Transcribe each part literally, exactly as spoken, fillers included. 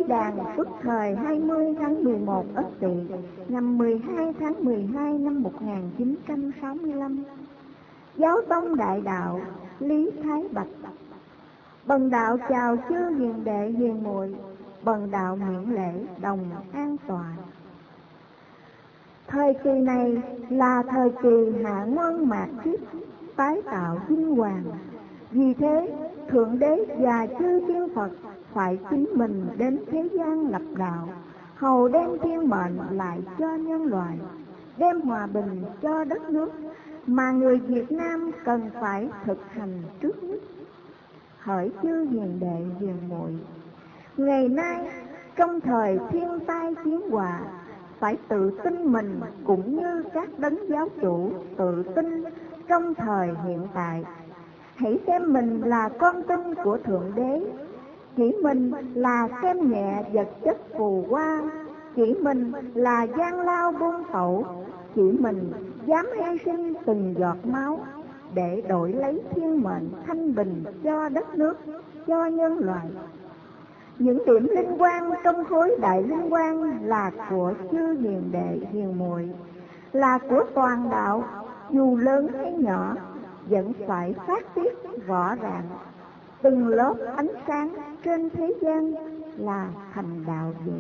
đàn Phước Thời hai mươi tháng mười một Ất Tỵ, ngày mười hai tháng mười hai năm một nghìn chín trăm sáu mươi lăm. Giáo tông đại đạo Lý Thái Bạch. Bần đạo chào chư hiền đệ hiền muội, bần đạo miễn lễ đồng an tọa. Thời kỳ này là thời kỳ hạ ngoan mạt kiếp, tái tạo vinh hoàng. Vì thế, Thượng Đế và chư tiên Phật phải chính mình đến thế gian lập đạo, hầu đem thiên mệnh lại cho nhân loại, đem hòa bình cho đất nước mà người Việt Nam cần phải thực hành trước nhất. Hỡi chư hiền đệ hiền muội, ngày nay trong thời thiên tai chiến họa, phải tự tin mình cũng như các đấng giáo chủ tự tin trong thời hiện tại. Hãy xem mình là con tin của Thượng Đế, chỉ mình là xem nhẹ vật chất phù hoa, chỉ mình là gian lao buôn tẩu, chỉ mình dám hy sinh từng giọt máu để đổi lấy thiên mệnh thanh bình cho đất nước, cho nhân loại. Những điểm linh quang trong khối đại linh quang là của chư hiền đệ hiền muội, là của toàn đạo, dù lớn hay nhỏ vẫn phải phát tiết rõ ràng. Từng lớp ánh sáng trên thế gian là thành đạo vậy.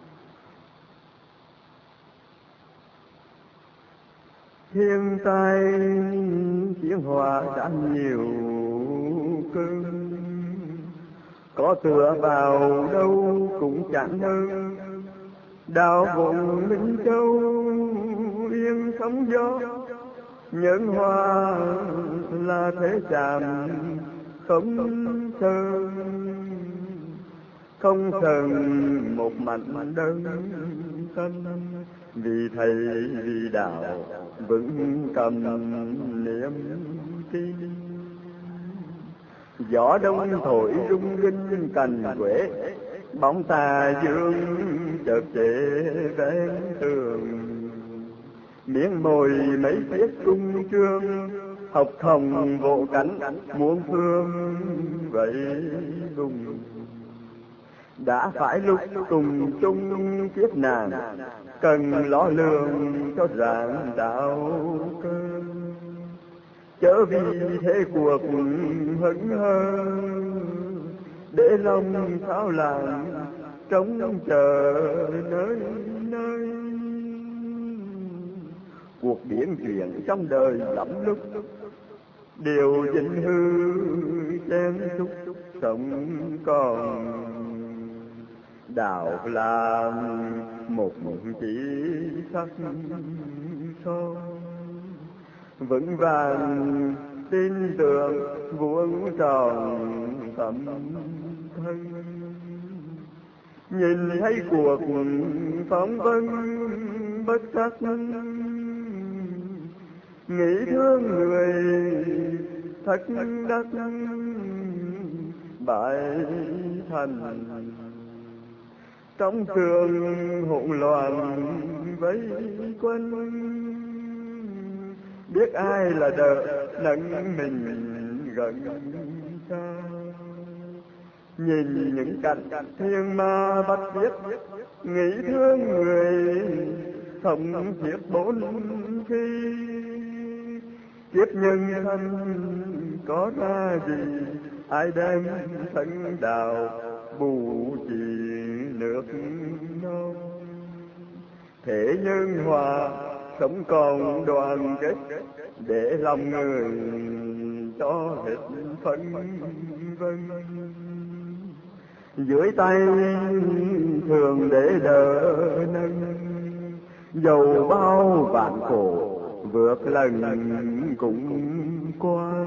Thiên tai chiến họa đã nhiều cơn, có tựa vào đâu cũng chẳng hơn. Đạo vùng Minh Châu yên sóng gió, nhân hoa là thế chạm không sơn. Không sơn một mảnh đơn tâm, vì thầy vì đạo vững cầm niệm tin. Gió đông thổi rung rinh cành quế, bóng tà dương chợt trễ ven tường. Miếng môi mấy chiếc cung trương, học hồng vỗ cánh muôn phương vậy vùng. Đã phải lúc cùng chung kiếp nạn, cần lo lường cho rạng đạo cơ. Chớ vì thế cuộc hững hờ, để lòng thao lãng trông chờ nơi nơi. Cuộc biến chuyển trong đời lắm lúc, điều vinh hư chen chúc sống còn. Đạo là một chỉ sắc son, vững vàng tin tưởng vuông tròn tâm thân. Nhìn thấy cuộc phóng vân bất sắc, nghĩ thương người thất đắc bại thành. Trong trường hỗn loạn vây quanh, biết ai là đỡ nâng mình gần xa. Nhìn những cảnh thiên ma bắt giết, nghĩ thương người thống thiết bốn khi. Kiếp nhân thân có ra gì, ai đem thân đạo bù trì nước non. Thế nhân hòa sống còn đoàn kết, để lòng người cho hết phân vân. Dưới tay thường để đỡ nâng, dầu bao vạn khổ vượt lần cũng qua.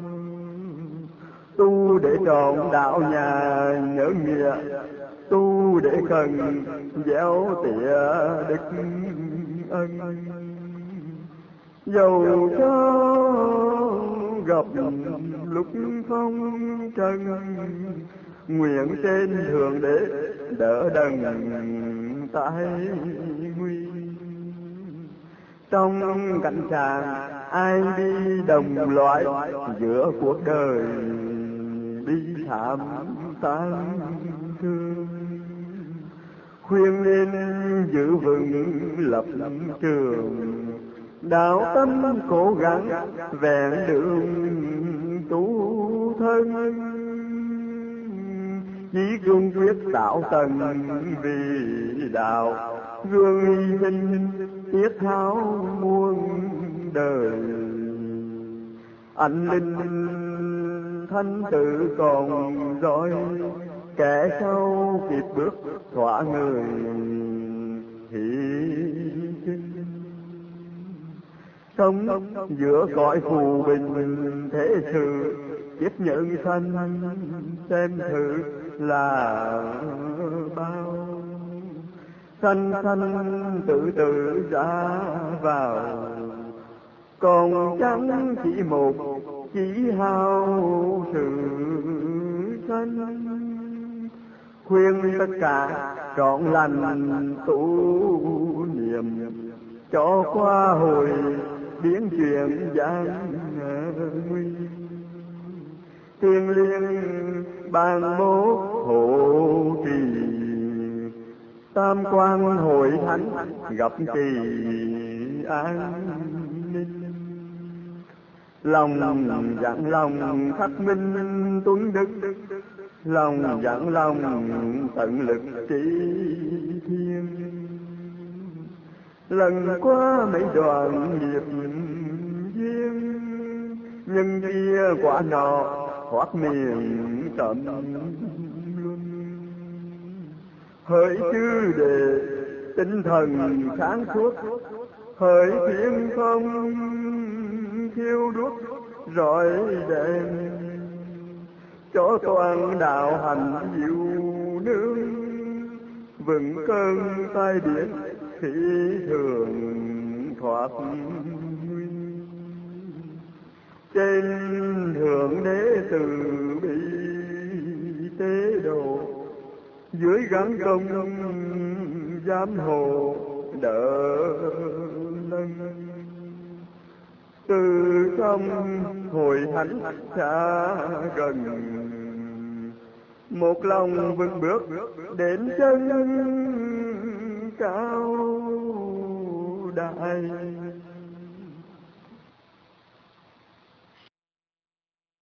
Tu để trọn đạo nhà nhớ nghĩa, tu để cần gieo tỉa đức ân. Dầu cho gặp lúc phong trần, nguyện trên thượng đế đỡ đần tai nguy. Trong cảnh trạng ai đi đồng loại, giữa cuộc đời bi thảm tang thương. khuyên nên giữ vững lập trường, đạo tâm cố gắng vẹn đường tu thân, chí cương quyết tạo tần vì đạo, gương hy sinh tiết tháo muôn đời. Anh linh thanh tự còn dõi, kẻ sau kịp bước thỏa người hy sinh. Sống giữa cõi phù bình thế sự, kiếp nhân sanh xem thử là bao. Sanh sanh tự tự ra vào, còn chẳng chỉ một chỉ hao sự sanh. Khuyên tất cả trọn lành tu niệm, cho qua hồi biến chuyển gian nguy. Thiên liêng ban bố hộ trì, tam quan hội thánh gặp kỳ an ninh. Lòng dặn lòng khắc minh tuấn đức, lòng dặn lòng tận lực trí thiên. Lần qua mấy đoạn nghiệp duyên, nhân kia quả nọ thoát miền tận luân. Hỡi chư đệ tinh thần sáng suốt, hỡi thiên không thiêu đuốc rọi đèn, cho toàn đạo hành diệu nương, vững cơn tai biến khi thường thoát nguy. Trên thượng đế từ bi tế độ, dưới gắng công giám hộ đỡ lân. Từ trong hội thánh xa gần, một lòng vững bước đến chân cao đại.